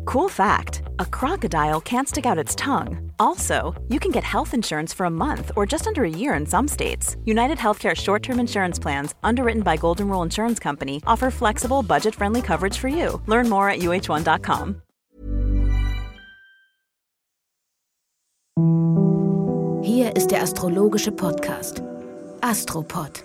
Cool fact, a crocodile can't stick out its tongue. Also, you can get health insurance for a month or just under a year in some states. United Healthcare short-term insurance plans, underwritten by Golden Rule Insurance Company, offer flexible, budget-friendly coverage for you. Learn more at uh1.com. Hier ist der astrologische Podcast Astropod.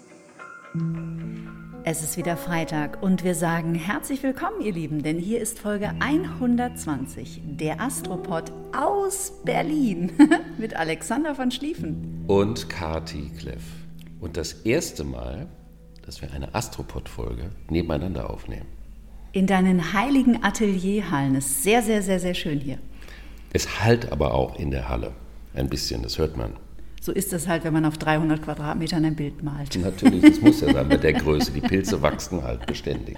Es ist wieder Freitag und wir sagen herzlich willkommen, ihr Lieben, denn hier ist Folge 120, der Astropod aus Berlin mit Alexander von Schlieffen. Und Kati Kleff. Und das erste Mal, dass wir eine Astropod-Folge nebeneinander aufnehmen. In deinen heiligen Atelierhallen. Ist sehr, sehr, sehr, sehr schön hier. Es hallt aber auch in der Halle. Ein bisschen, das hört man. So ist es halt, wenn man auf 300 Quadratmetern ein Bild malt. Natürlich, das muss ja sein, mit der Größe. Die Pilze wachsen halt beständig.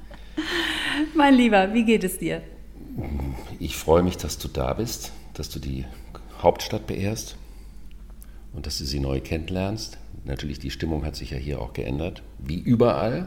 Mein Lieber, wie geht es dir? Ich freue mich, dass du da bist, dass du die Hauptstadt beehrst und dass du sie neu kennenlernst. Natürlich, die Stimmung hat sich ja hier auch geändert, wie überall.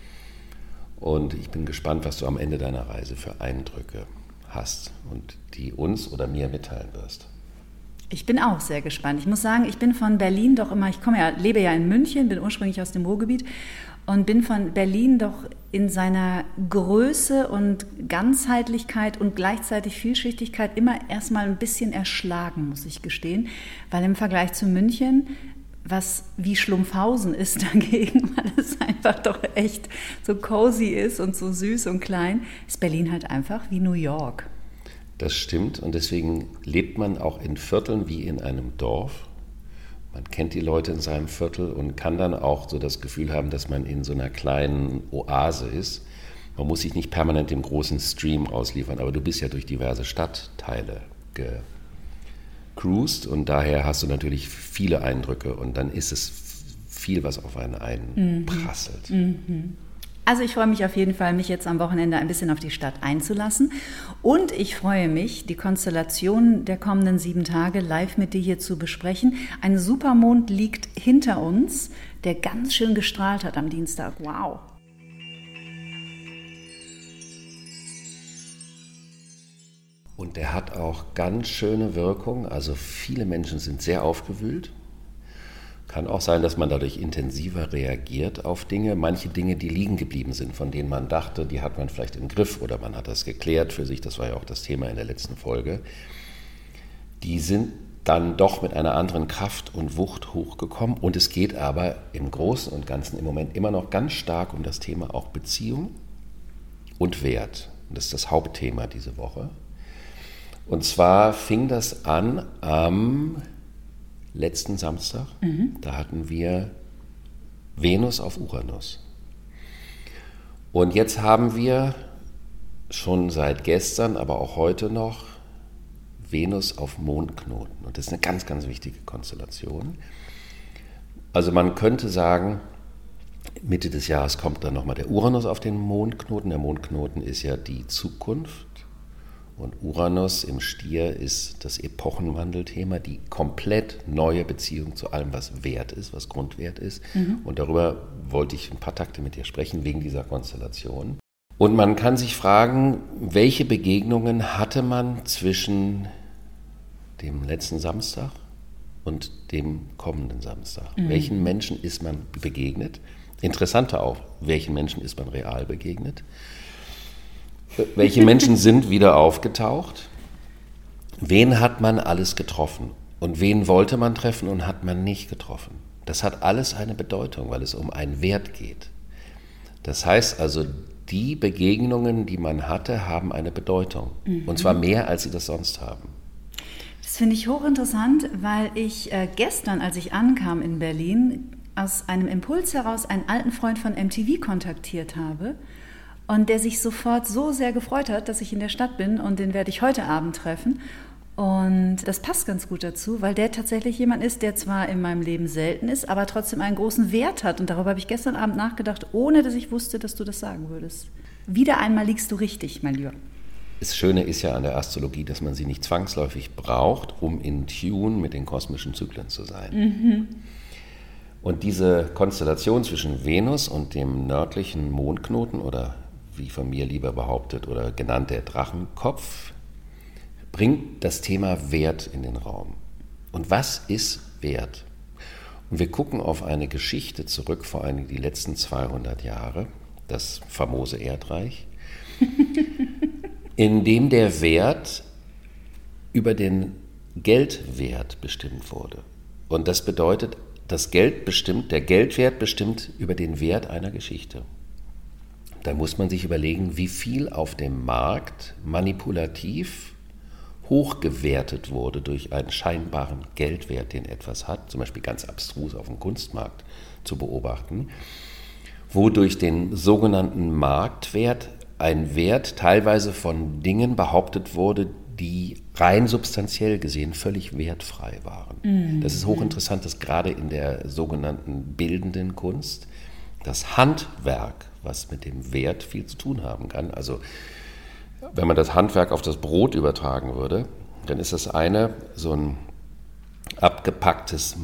Und ich bin gespannt, was du am Ende deiner Reise für Eindrücke hast und die uns oder mir mitteilen wirst. Ich bin auch sehr gespannt. Ich muss sagen, ich bin von Berlin doch immer, lebe ja in München, bin ursprünglich aus dem Ruhrgebiet und bin von Berlin doch in seiner Größe und Ganzheitlichkeit und gleichzeitig Vielschichtigkeit immer erstmal ein bisschen erschlagen, muss ich gestehen, weil im Vergleich zu München, was wie Schlumpfhausen ist dagegen, weil es einfach doch echt so cozy ist und so süß und klein, ist Berlin halt einfach wie New York. Das stimmt und deswegen lebt man auch in Vierteln wie in einem Dorf. Man kennt die Leute in seinem Viertel und kann dann auch so das Gefühl haben, dass man in so einer kleinen Oase ist. Man muss sich nicht permanent dem großen Stream ausliefern, aber du bist ja durch diverse Stadtteile gecruised und daher hast du natürlich viele Eindrücke und dann ist es viel, was auf einen einprasselt. Mhm. Also ich freue mich auf jeden Fall, mich jetzt am Wochenende ein bisschen auf die Stadt einzulassen. Und ich freue mich, die Konstellation der kommenden 7 Tage live mit dir hier zu besprechen. Ein Supermond liegt hinter uns, der ganz schön gestrahlt hat am Dienstag. Wow! Und der hat auch ganz schöne Wirkung. Also viele Menschen sind sehr aufgewühlt. Kann auch sein, dass man dadurch intensiver reagiert auf Dinge. Manche Dinge, die liegen geblieben sind, von denen man dachte, die hat man vielleicht im Griff oder man hat das geklärt für sich. Das war ja auch das Thema in der letzten Folge. Die sind dann doch mit einer anderen Kraft und Wucht hochgekommen. Und es geht aber im Großen und Ganzen im Moment immer noch ganz stark um das Thema auch Beziehung und Wert. Und das ist das Hauptthema diese Woche. Und zwar fing das an am letzten Samstag, Da hatten wir Venus auf Uranus. Und jetzt haben wir schon seit gestern, aber auch heute noch Venus auf Mondknoten. Und das ist eine ganz, ganz wichtige Konstellation. Also man könnte sagen, Mitte des Jahres kommt dann nochmal der Uranus auf den Mondknoten. Der Mondknoten ist ja die Zukunft. Und Uranus im Stier ist das Epochenwandelthema, die komplett neue Beziehung zu allem, was Wert ist, was Grundwert ist. Und darüber wollte ich ein paar Takte mit dir sprechen, wegen dieser Konstellation. Und man kann sich fragen, welche Begegnungen hatte man zwischen dem letzten Samstag und dem kommenden Samstag? Welchen Menschen ist man begegnet? Interessanter auch, welchen Menschen ist man real begegnet? Welche Menschen sind wieder aufgetaucht? Wen hat man alles getroffen? Und wen wollte man treffen und hat man nicht getroffen? Das hat alles eine Bedeutung, weil es um einen Wert geht. Das heißt also, die Begegnungen, die man hatte, haben eine Bedeutung. Und zwar mehr, als sie das sonst haben. Das finde ich hochinteressant, weil ich gestern, als ich ankam in Berlin, aus einem Impuls heraus einen alten Freund von MTV kontaktiert habe. Und der sich sofort so sehr gefreut hat, dass ich in der Stadt bin und den werde ich heute Abend treffen. Und das passt ganz gut dazu, weil der tatsächlich jemand ist, der zwar in meinem Leben selten ist, aber trotzdem einen großen Wert hat. Und darüber habe ich gestern Abend nachgedacht, ohne dass ich wusste, dass du das sagen würdest. Wieder einmal liegst du richtig, mein Lieber. Das Schöne ist ja an der Astrologie, dass man sie nicht zwangsläufig braucht, um in Tune mit den kosmischen Zyklen zu sein. Und diese Konstellation zwischen Venus und dem nördlichen Mondknoten oder wie von mir lieber behauptet oder genannt der Drachenkopf, bringt das Thema Wert in den Raum. Und was ist Wert? Und wir gucken auf eine Geschichte zurück, vor allem die letzten 200 Jahre, das famose Erdreich, in dem der Wert über den Geldwert bestimmt wurde. Und das bedeutet, der Geldwert bestimmt über den Wert einer Geschichte. Da muss man sich überlegen, wie viel auf dem Markt manipulativ hochgewertet wurde durch einen scheinbaren Geldwert, den etwas hat, zum Beispiel ganz abstrus auf dem Kunstmarkt zu beobachten, wo durch den sogenannten Marktwert ein Wert teilweise von Dingen behauptet wurde, die rein substanziell gesehen völlig wertfrei waren. Das ist hochinteressant, dass gerade in der sogenannten bildenden Kunst das Handwerk, was mit dem Wert viel zu tun haben kann, also wenn man das Handwerk auf das Brot übertragen würde, dann ist das eine so ein abgepacktes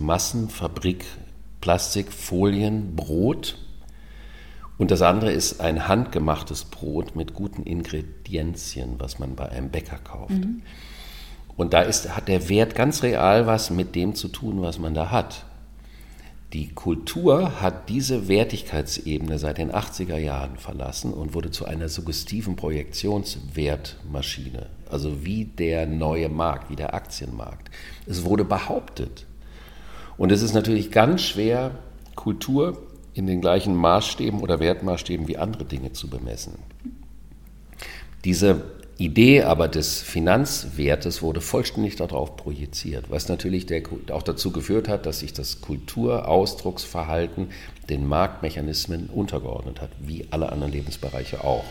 Massenfabrik-Plastikfolienbrot und das andere ist ein handgemachtes Brot mit guten Ingredienzien, was man bei einem Bäcker kauft. Und da hat der Wert ganz real was mit dem zu tun, was man da hat. Die Kultur hat diese Wertigkeitsebene seit den 80er Jahren verlassen und wurde zu einer suggestiven Projektionswertmaschine, also wie der neue Markt, wie der Aktienmarkt. Es wurde behauptet. Und es ist natürlich ganz schwer, Kultur in den gleichen Maßstäben oder Wertmaßstäben wie andere Dinge zu bemessen. Diese Idee aber des Finanzwertes wurde vollständig darauf projiziert, was natürlich auch dazu geführt hat, dass sich das Kulturausdrucksverhalten den Marktmechanismen untergeordnet hat, wie alle anderen Lebensbereiche auch.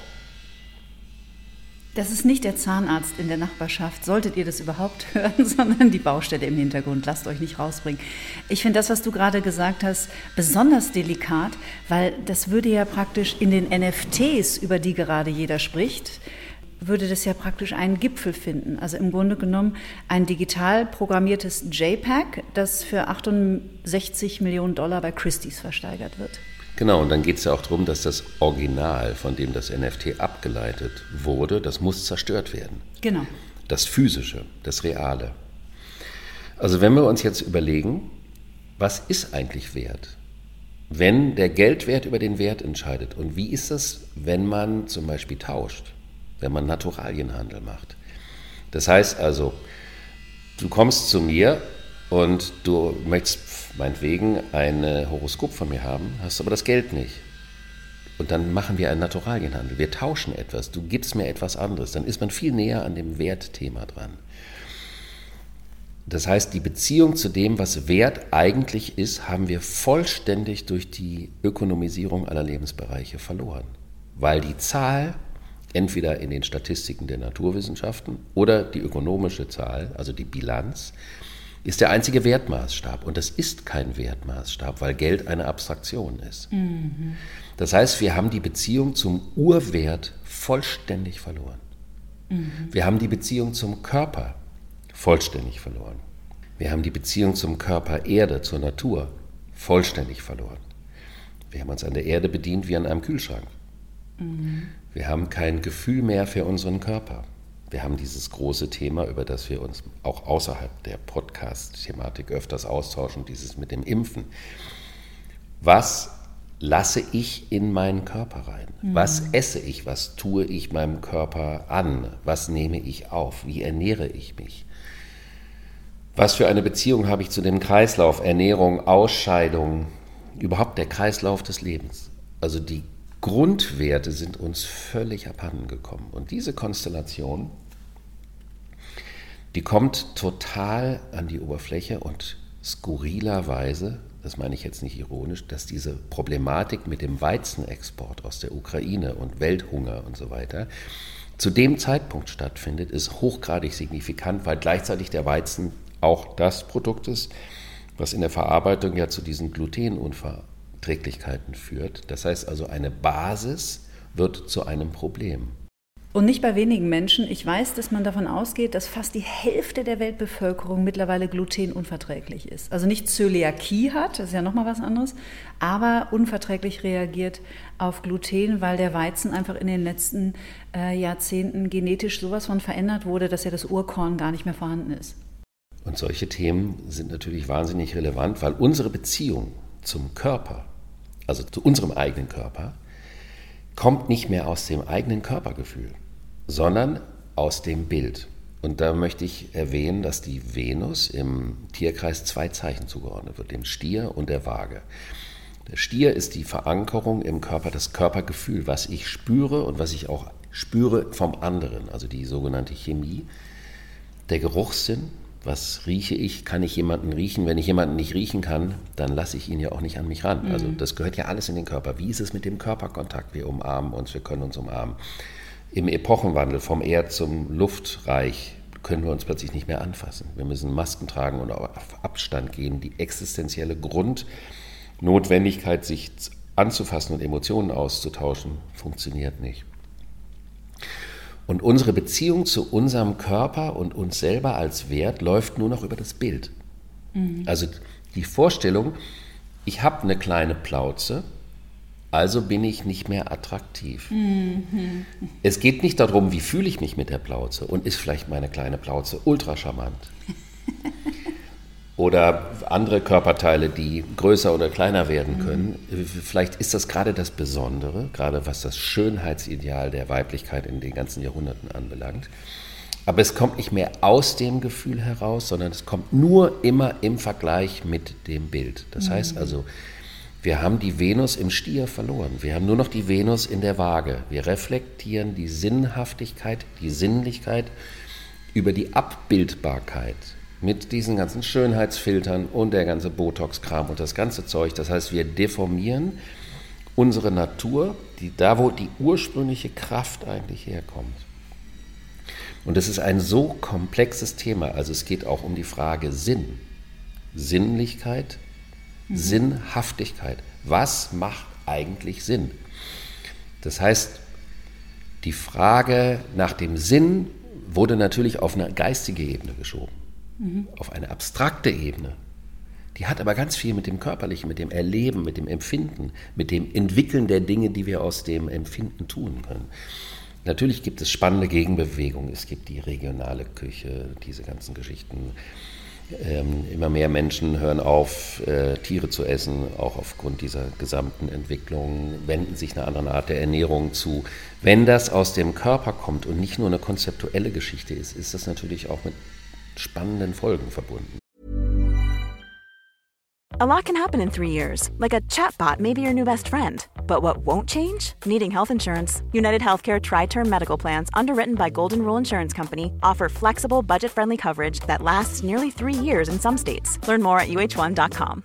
Das ist nicht der Zahnarzt in der Nachbarschaft, solltet ihr das überhaupt hören, sondern die Baustelle im Hintergrund. Lasst euch nicht rausbringen. Ich finde das, was du gerade gesagt hast, besonders delikat, weil das würde ja praktisch in den NFTs, über die gerade jeder spricht, würde das ja praktisch einen Gipfel finden. Also im Grunde genommen ein digital programmiertes JPEG, das für $68 Millionen bei Christie's versteigert wird. Genau, und dann geht es ja auch darum, dass das Original, von dem das NFT abgeleitet wurde, das muss zerstört werden. Genau. Das Physische, das Reale. Also wenn wir uns jetzt überlegen, was ist eigentlich Wert? Wenn der Geldwert über den Wert entscheidet. Und wie ist das, wenn man zum Beispiel tauscht? Wenn man Naturalienhandel macht. Das heißt also, du kommst zu mir und du möchtest meinetwegen ein Horoskop von mir haben, hast aber das Geld nicht. Und dann machen wir einen Naturalienhandel. Wir tauschen etwas, du gibst mir etwas anderes. Dann ist man viel näher an dem Wertthema dran. Das heißt, die Beziehung zu dem, was Wert eigentlich ist, haben wir vollständig durch die Ökonomisierung aller Lebensbereiche verloren. Weil die Zahl entweder in den Statistiken der Naturwissenschaften oder die ökonomische Zahl, also die Bilanz, ist der einzige Wertmaßstab. Und das ist kein Wertmaßstab, weil Geld eine Abstraktion ist. Das heißt, wir haben die Beziehung zum Urwert vollständig verloren. Wir haben die Beziehung zum Körper vollständig verloren. Wir haben die Beziehung zum Körper Erde, zur Natur, vollständig verloren. Wir haben uns an der Erde bedient wie an einem Kühlschrank. Wir haben kein Gefühl mehr für unseren Körper. Wir haben dieses große Thema, über das wir uns auch außerhalb der Podcast-Thematik öfters austauschen, dieses mit dem Impfen. Was lasse ich in meinen Körper rein? Was esse ich? Was tue ich meinem Körper an? Was nehme ich auf? Wie ernähre ich mich? Was für eine Beziehung habe ich zu dem Kreislauf? Ernährung, Ausscheidung, überhaupt der Kreislauf des Lebens. Also die Grundwerte sind uns völlig abhanden gekommen. Und diese Konstellation, die kommt total an die Oberfläche und skurrilerweise, das meine ich jetzt nicht ironisch, dass diese Problematik mit dem Weizenexport aus der Ukraine und Welthunger und so weiter zu dem Zeitpunkt stattfindet, ist hochgradig signifikant, weil gleichzeitig der Weizen auch das Produkt ist, was in der Verarbeitung ja zu diesen Glutenunverträglichkeiten führt. Das heißt also, eine Basis wird zu einem Problem. Und nicht bei wenigen Menschen. Ich weiß, dass man davon ausgeht, dass fast die Hälfte der Weltbevölkerung mittlerweile glutenunverträglich ist. Also nicht Zöliakie hat, das ist ja nochmal was anderes, aber unverträglich reagiert auf Gluten, weil der Weizen einfach in den letzten Jahrzehnten genetisch sowas von verändert wurde, dass ja das Urkorn gar nicht mehr vorhanden ist. Und solche Themen sind natürlich wahnsinnig relevant, weil unsere Beziehung zum Körper, also zu unserem eigenen Körper, kommt nicht mehr aus dem eigenen Körpergefühl, sondern aus dem Bild. Und da möchte ich erwähnen, dass die Venus im Tierkreis 2 Zeichen zugeordnet wird, dem Stier und der Waage. Der Stier ist die Verankerung im Körper, das Körpergefühl, was ich spüre und was ich auch spüre vom anderen, also die sogenannte Chemie. Der Geruchssinn, was rieche ich, kann ich jemanden riechen? Wenn ich jemanden nicht riechen kann, dann lasse ich ihn ja auch nicht an mich ran. Also das gehört ja alles in den Körper. Wie ist es mit dem Körperkontakt? Wir umarmen uns, wir können uns umarmen. Im Epochenwandel vom Erd- zum Luftreich können wir uns plötzlich nicht mehr anfassen. Wir müssen Masken tragen und auf Abstand gehen. Die existenzielle Grundnotwendigkeit, sich anzufassen und Emotionen auszutauschen, funktioniert nicht. Und unsere Beziehung zu unserem Körper und uns selber als Wert läuft nur noch über das Bild. Also die Vorstellung, ich habe eine kleine Plauze, also bin ich nicht mehr attraktiv. Es geht nicht darum, wie fühle ich mich mit der Plauze und ist vielleicht meine kleine Plauze ultra charmant. Oder andere Körperteile, die größer oder kleiner werden können. Vielleicht ist das gerade das Besondere, gerade was das Schönheitsideal der Weiblichkeit in den ganzen Jahrhunderten anbelangt. Aber es kommt nicht mehr aus dem Gefühl heraus, sondern es kommt nur immer im Vergleich mit dem Bild. Das heißt also, wir haben die Venus im Stier verloren. Wir haben nur noch die Venus in der Waage. Wir reflektieren die Sinnhaftigkeit, die Sinnlichkeit über die Abbildbarkeit mit diesen ganzen Schönheitsfiltern und der ganze Botox-Kram und das ganze Zeug. Das heißt, wir deformieren unsere Natur, da wo die ursprüngliche Kraft eigentlich herkommt. Und das ist ein so komplexes Thema. Also es geht auch um die Frage Sinn, Sinnlichkeit, Sinnhaftigkeit. Was macht eigentlich Sinn? Das heißt, die Frage nach dem Sinn wurde natürlich auf eine geistige Ebene geschoben. Auf eine abstrakte Ebene. Die hat aber ganz viel mit dem Körperlichen, mit dem Erleben, mit dem Empfinden, mit dem Entwickeln der Dinge, die wir aus dem Empfinden tun können. Natürlich gibt es spannende Gegenbewegungen. Es gibt die regionale Küche, diese ganzen Geschichten. Immer mehr Menschen hören auf, Tiere zu essen, auch aufgrund dieser gesamten Entwicklung, wenden sich einer anderen Art der Ernährung zu. Wenn das aus dem Körper kommt und nicht nur eine konzeptuelle Geschichte ist, ist das natürlich auch mit spannenden Folgen verbunden. A lot can happen in 3 years, like a chatbot may be your new best friend. But what won't change? Needing health insurance. United Healthcare Tri-Term Medical Plans, underwritten by Golden Rule Insurance Company, offer flexible, budget-friendly coverage that lasts nearly 3 years in some states. Learn more at uh1.com.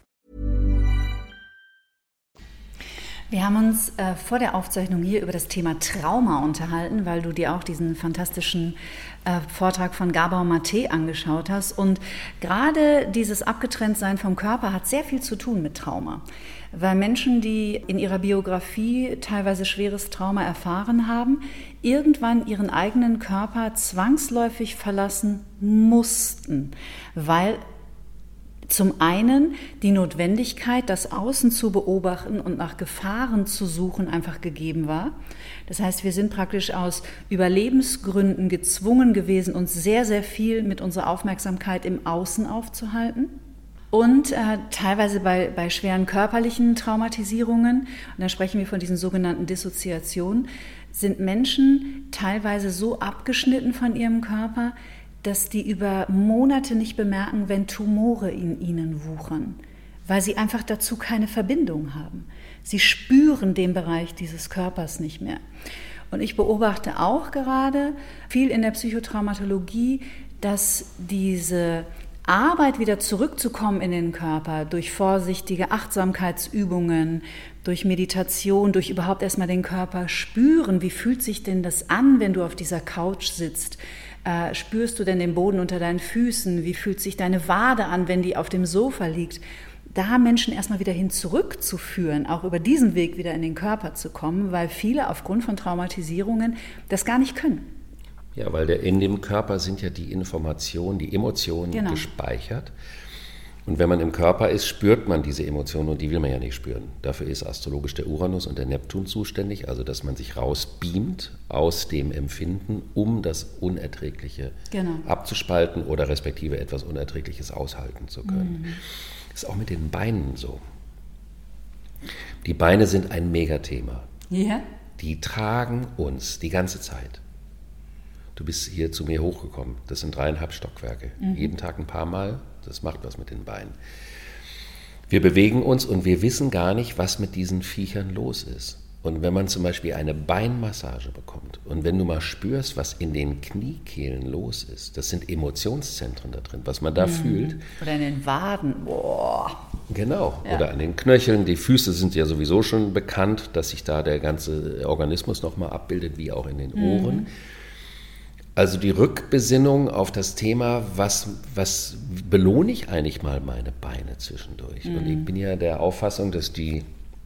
Wir haben uns vor der Aufzeichnung hier über das Thema Trauma unterhalten, weil du dir auch diesen fantastischen Vortrag von Gabor Mate angeschaut hast. Und gerade dieses Abgetrenntsein vom Körper hat sehr viel zu tun mit Trauma. Weil Menschen, die in ihrer Biografie teilweise schweres Trauma erfahren haben, irgendwann ihren eigenen Körper zwangsläufig verlassen mussten, weil zum einen die Notwendigkeit, das Außen zu beobachten und nach Gefahren zu suchen, einfach gegeben war. Das heißt, wir sind praktisch aus Überlebensgründen gezwungen gewesen, uns sehr, sehr viel mit unserer Aufmerksamkeit im Außen aufzuhalten. Und teilweise bei schweren körperlichen Traumatisierungen, und da sprechen wir von diesen sogenannten Dissoziationen, sind Menschen teilweise so abgeschnitten von ihrem Körper, dass die über Monate nicht bemerken, wenn Tumore in ihnen wuchern, weil sie einfach dazu keine Verbindung haben. Sie spüren den Bereich dieses Körpers nicht mehr. Und ich beobachte auch gerade viel in der Psychotraumatologie, dass diese Arbeit, wieder zurückzukommen in den Körper, durch vorsichtige Achtsamkeitsübungen, durch Meditation, durch überhaupt erstmal den Körper spüren, wie fühlt sich denn das an, wenn du auf dieser Couch sitzt? Spürst du denn den Boden unter deinen Füßen? Wie fühlt sich deine Wade an, wenn die auf dem Sofa liegt? da Menschen erstmal wieder hin zurückzuführen, auch über diesen Weg wieder in den Körper zu kommen, weil viele aufgrund von Traumatisierungen das gar nicht können. Ja, weil in dem Körper sind ja die Informationen, die Emotionen gespeichert. Und wenn man im Körper ist, spürt man diese Emotionen und die will man ja nicht spüren. Dafür ist astrologisch der Uranus und der Neptun zuständig, also dass man sich rausbeamt aus dem Empfinden, um das Unerträgliche abzuspalten oder respektive etwas Unerträgliches aushalten zu können. Das ist auch mit den Beinen so. Die Beine sind ein Megathema. Ja. Die tragen uns die ganze Zeit. Du bist hier zu mir hochgekommen. Das sind 3,5 Stockwerke. Jeden Tag ein paar Mal. Das macht was mit den Beinen. Wir bewegen uns und wir wissen gar nicht, was mit diesen Viechern los ist. Und wenn man zum Beispiel eine Beinmassage bekommt und wenn du mal spürst, was in den Kniekehlen los ist, das sind Emotionszentren da drin, was man da fühlt. Oder in den Waden. Boah. Genau. Ja. Oder an den Knöcheln. Die Füße sind ja sowieso schon bekannt, dass sich da der ganze Organismus nochmal abbildet, wie auch in den Ohren. Also die Rückbesinnung auf das Thema, was belohne ich eigentlich mal meine Beine zwischendurch? Und ich bin ja der Auffassung, dass in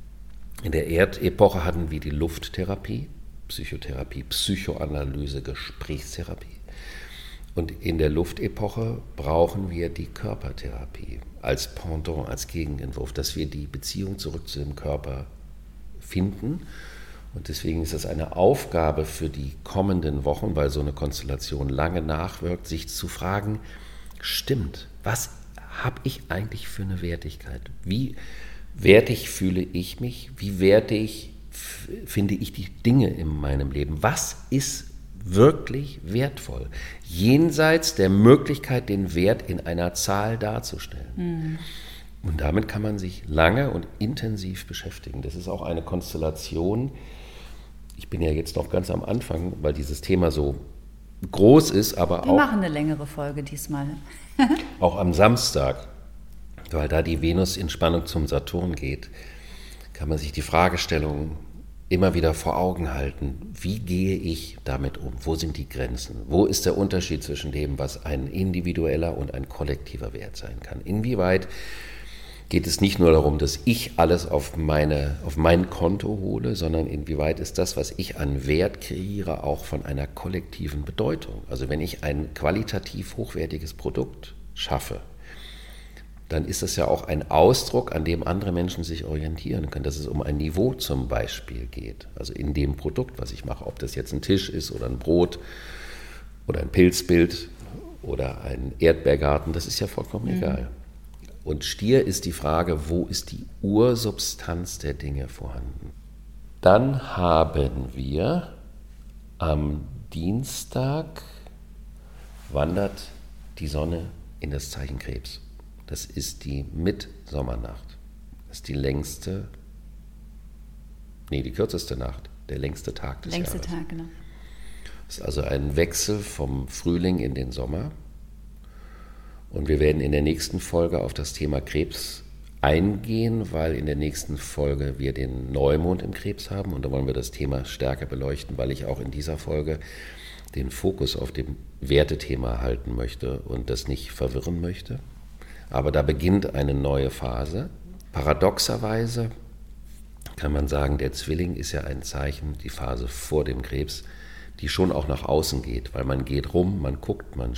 der Erdepoche hatten wir die Lufttherapie, Psychotherapie, Psychoanalyse, Gesprächstherapie. Und in der Luftepoche brauchen wir die Körpertherapie als Pendant, als Gegenentwurf, dass wir die Beziehung zurück zu dem Körper finden. Und deswegen ist es eine Aufgabe für die kommenden Wochen, weil so eine Konstellation lange nachwirkt, sich zu fragen, stimmt, was habe ich eigentlich für eine Wertigkeit? Wie wertig fühle ich mich? Wie wertig finde ich die Dinge in meinem Leben? Was ist wirklich wertvoll? Jenseits der Möglichkeit, den Wert in einer Zahl darzustellen. Und damit kann man sich lange und intensiv beschäftigen. Das ist auch eine Konstellation. Ich bin ja jetzt noch ganz am Anfang, weil dieses Thema so groß ist, aber Wir machen eine längere Folge diesmal. Auch am Samstag, weil da die Venus in Spannung zum Saturn geht, kann man sich die Fragestellung immer wieder vor Augen halten. Wie gehe ich damit um? Wo sind die Grenzen? Wo ist der Unterschied zwischen dem, was ein individueller und ein kollektiver Wert sein kann? Inwieweit geht es nicht nur darum, dass ich alles auf mein Konto hole, sondern inwieweit ist das, was ich an Wert kreiere, auch von einer kollektiven Bedeutung? Also wenn ich ein qualitativ hochwertiges Produkt schaffe, dann ist das ja auch ein Ausdruck, an dem andere Menschen sich orientieren können, dass es um ein Niveau zum Beispiel geht. Also in dem Produkt, was ich mache, ob das jetzt ein Tisch ist oder ein Brot oder ein Pilzbild oder ein Erdbeergarten, das ist ja vollkommen egal. Und Stier ist die Frage, wo ist die Ursubstanz der Dinge vorhanden? Dann haben wir am Dienstag wandert die Sonne in das Zeichen Krebs. Das ist die Mitsommernacht. Das ist die kürzeste Nacht, der längste Tag des Jahres. Längste Tag, genau. Das ist also ein Wechsel vom Frühling in den Sommer. Und wir werden in der nächsten Folge auf das Thema Krebs eingehen, weil in der nächsten Folge wir den Neumond im Krebs haben. Und da wollen wir das Thema stärker beleuchten, weil ich auch in dieser Folge den Fokus auf dem Wertethema halten möchte und das nicht verwirren möchte. Aber da beginnt eine neue Phase. Paradoxerweise kann man sagen, der Zwilling ist ja ein Zeichen, die Phase vor dem Krebs, die schon auch nach außen geht, weil man geht rum, man guckt, man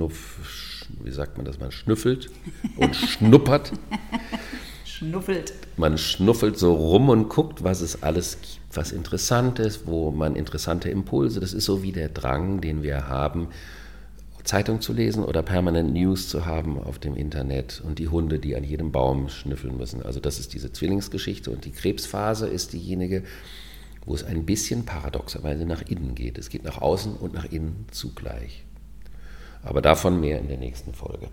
man schnüffelt und schnuppert. Schnuffelt. Man schnuffelt so rum und guckt, was es alles gibt, was interessant ist, wo man interessante Impulse, das ist so wie der Drang, den wir haben, Zeitung zu lesen oder permanent News zu haben auf dem Internet und die Hunde, die an jedem Baum schnüffeln müssen. Also das ist diese Zwillingsgeschichte und die Krebsphase ist diejenige, wo es ein bisschen paradoxerweise nach innen geht. Es geht nach außen und nach innen zugleich. Aber davon mehr in der nächsten Folge.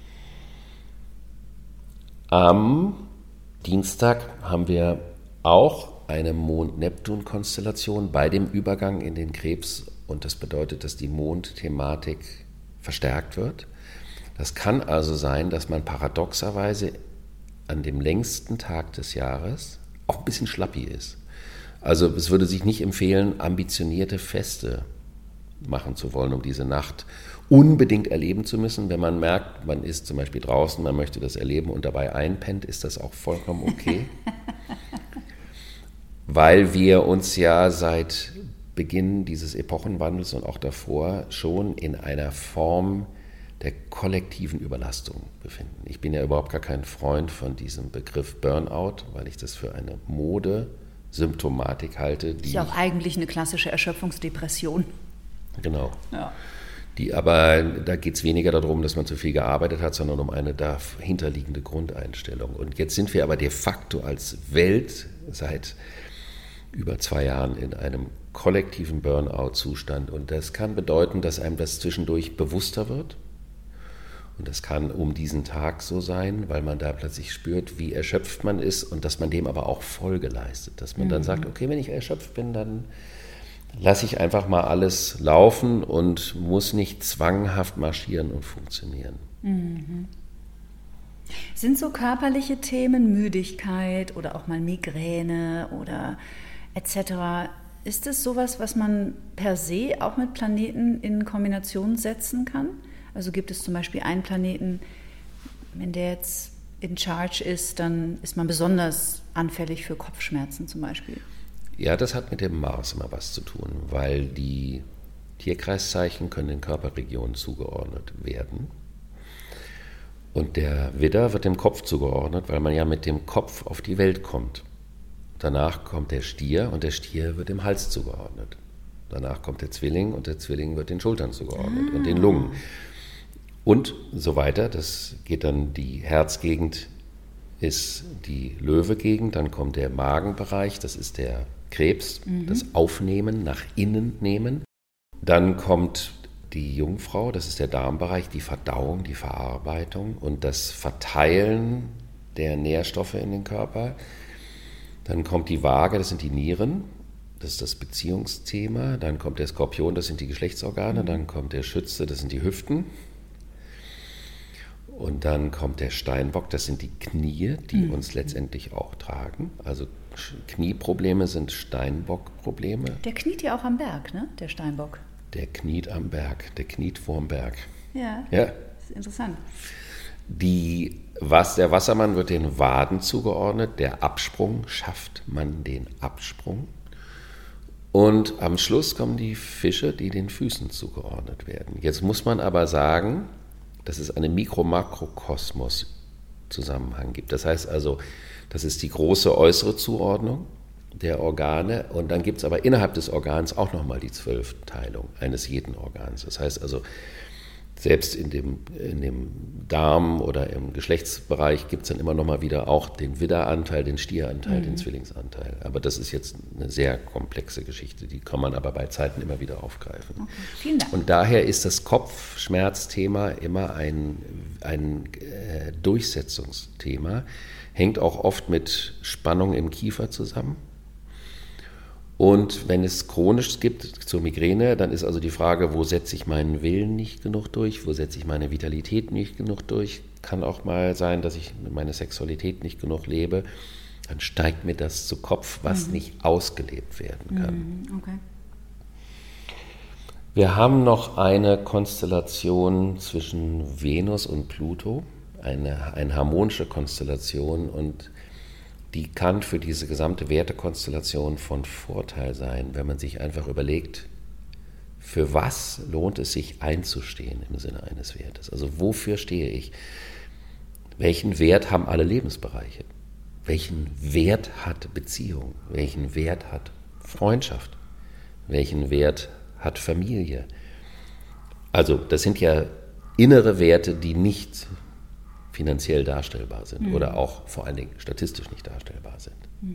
Am Dienstag haben wir auch eine Mond-Neptun-Konstellation bei dem Übergang in den Krebs und das bedeutet, dass die Mondthematik verstärkt wird. Das kann also sein, dass man paradoxerweise an dem längsten Tag des Jahres auch ein bisschen schlappi ist. Also es würde sich nicht empfehlen, ambitionierte Feste machen zu wollen, um diese Nacht unbedingt erleben zu müssen. Wenn man merkt, man ist zum Beispiel draußen, man möchte das erleben und dabei einpennt, ist das auch vollkommen okay. Weil wir uns ja seit Beginn dieses Epochenwandels und auch davor schon in einer Form der kollektiven Überlastung befinden. Ich bin ja überhaupt gar kein Freund von diesem Begriff Burnout, weil ich das für eine Modesymptomatik halte. Die ist ja auch eigentlich eine klassische Erschöpfungsdepression. Genau. Ja. Aber da geht es weniger darum, dass man zu viel gearbeitet hat, sondern um eine dahinterliegende Grundeinstellung. Und jetzt sind wir aber de facto als Welt seit über 2 Jahren in einem kollektiven Burnout-Zustand. Und das kann bedeuten, dass einem das zwischendurch bewusster wird. Und das kann um diesen Tag so sein, weil man da plötzlich spürt, wie erschöpft man ist und dass man dem aber auch Folge leistet. Dass man dann sagt, okay, wenn ich erschöpft bin, dann lasse ich einfach mal alles laufen und muss nicht zwanghaft marschieren und funktionieren. Sind so körperliche Themen, Müdigkeit oder auch mal Migräne oder etc., ist es sowas, was man per se auch mit Planeten in Kombination setzen kann? Also gibt es zum Beispiel einen Planeten, wenn der jetzt in Charge ist, dann ist man besonders anfällig für Kopfschmerzen zum Beispiel? Ja, das hat mit dem Mars immer was zu tun, weil die Tierkreiszeichen können den Körperregionen zugeordnet werden. Und der Widder wird dem Kopf zugeordnet, weil man ja mit dem Kopf auf die Welt kommt. Danach kommt der Stier und der Stier wird dem Hals zugeordnet. Danach kommt der Zwilling und der Zwilling wird den Schultern zugeordnet und den Lungen. Und so weiter. Das geht dann, die Herzgegend ist die Löwegegend, dann kommt der Magenbereich, das ist der Krebs, das Aufnehmen, nach innen nehmen. Dann kommt die Jungfrau, das ist der Darmbereich, die Verdauung, die Verarbeitung und das Verteilen der Nährstoffe in den Körper. Dann kommt die Waage, das sind die Nieren, das ist das Beziehungsthema. Dann kommt der Skorpion, das sind die Geschlechtsorgane. Dann kommt der Schütze, das sind die Hüften. Und dann kommt der Steinbock, das sind die Knie, die uns letztendlich auch tragen. Also Knieprobleme sind Steinbock-Probleme. Der kniet ja auch am Berg, ne? Der Steinbock. Der kniet am Berg, der kniet vorm Berg. Ja, ja. Das ist interessant. Der Wassermann wird den Waden zugeordnet, der Absprung, schafft man den Absprung. Und am Schluss kommen die Fische, die den Füßen zugeordnet werden. Jetzt muss man aber sagen, dass es einen Mikro-Makrokosmos-Zusammenhang gibt. Das heißt also, das ist die große äußere Zuordnung der Organe und dann gibt es aber innerhalb des Organs auch nochmal die 12-Teilung eines jeden Organs. Das heißt also, selbst in dem Darm oder im Geschlechtsbereich gibt es dann immer noch mal wieder auch den Widderanteil, den Stieranteil, den Zwillingsanteil. Aber das ist jetzt eine sehr komplexe Geschichte, die kann man aber bei Zeiten immer wieder aufgreifen. Okay. Vielen Dank. Und daher ist das Kopfschmerzthema immer ein Durchsetzungsthema, hängt auch oft mit Spannung im Kiefer zusammen. Und wenn es chronisch gibt zur Migräne, dann ist also die Frage, wo setze ich meinen Willen nicht genug durch, wo setze ich meine Vitalität nicht genug durch. Kann auch mal sein, dass ich meine Sexualität nicht genug lebe. Dann steigt mir das zu Kopf, was nicht ausgelebt werden kann. Okay. Wir haben noch eine Konstellation zwischen Venus und Pluto, eine harmonische Konstellation und die kann für diese gesamte Wertekonstellation von Vorteil sein, wenn man sich einfach überlegt, für was lohnt es sich einzustehen im Sinne eines Wertes? Also wofür stehe ich? Welchen Wert haben alle Lebensbereiche? Welchen Wert hat Beziehung? Welchen Wert hat Freundschaft? Welchen Wert hat Familie? Also das sind ja innere Werte, die nicht finanziell darstellbar sind oder auch vor allen Dingen statistisch nicht darstellbar sind.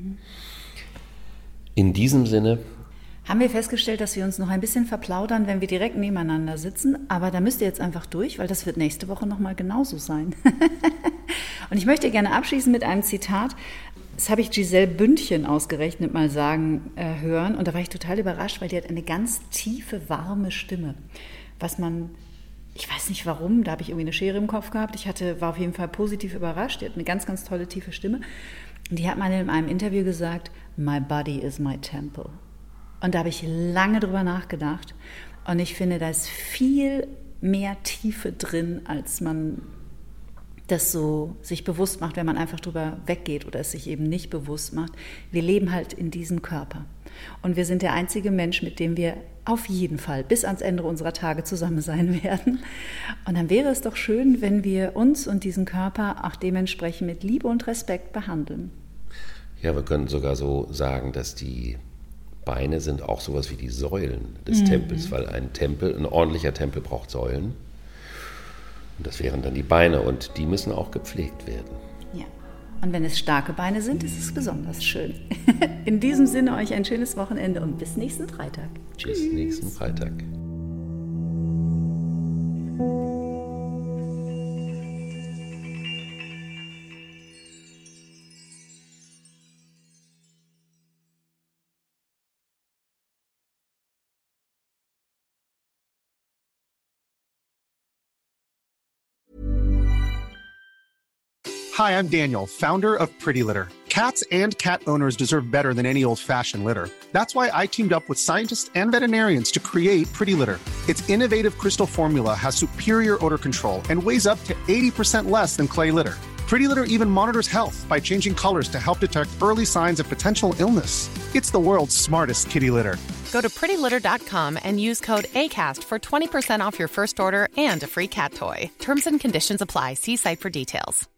In diesem Sinne haben wir festgestellt, dass wir uns noch ein bisschen verplaudern, wenn wir direkt nebeneinander sitzen, aber da müsst ihr jetzt einfach durch, weil das wird nächste Woche nochmal genauso sein. Und ich möchte gerne abschließen mit einem Zitat. Das habe ich Giselle Bündchen ausgerechnet mal sagen hören und da war ich total überrascht, weil die hat eine ganz tiefe, warme Stimme, ich weiß nicht warum, da habe ich irgendwie eine Schere im Kopf gehabt. War auf jeden Fall positiv überrascht. Die hat eine ganz, ganz tolle, tiefe Stimme. Und die hat mal in einem Interview gesagt, my body is my temple. Und da habe ich lange drüber nachgedacht, Und ich finde, da ist viel mehr Tiefe drin, als man das so sich bewusst macht, wenn man einfach drüber weggeht oder es sich eben nicht bewusst macht. Wir leben halt in diesem Körper. Und wir sind der einzige Mensch, mit dem wir auf jeden Fall bis ans Ende unserer Tage zusammen sein werden. Und dann wäre es doch schön, wenn wir uns und diesen Körper auch dementsprechend mit Liebe und Respekt behandeln. Ja, wir können sogar so sagen, dass die Beine sind auch sowas wie die Säulen des Tempels, weil ein ordentlicher Tempel braucht Säulen. Und das wären dann die Beine und die müssen auch gepflegt werden. Ja. Und wenn es starke Beine sind, ist es besonders schön. In diesem Sinne euch ein schönes Wochenende und bis nächsten Freitag. Bis nächsten Freitag. Hi, I'm Daniel, founder of Pretty Litter. Cats and cat owners deserve better than any old-fashioned litter. That's why I teamed up with scientists and veterinarians to create Pretty Litter. Its innovative crystal formula has superior odor control and weighs up to 80% less than clay litter. Pretty Litter even monitors health by changing colors to help detect early signs of potential illness. It's the world's smartest kitty litter. Go to prettylitter.com and use code ACAST for 20% off your first order and a free cat toy. Terms and conditions apply. See site for details.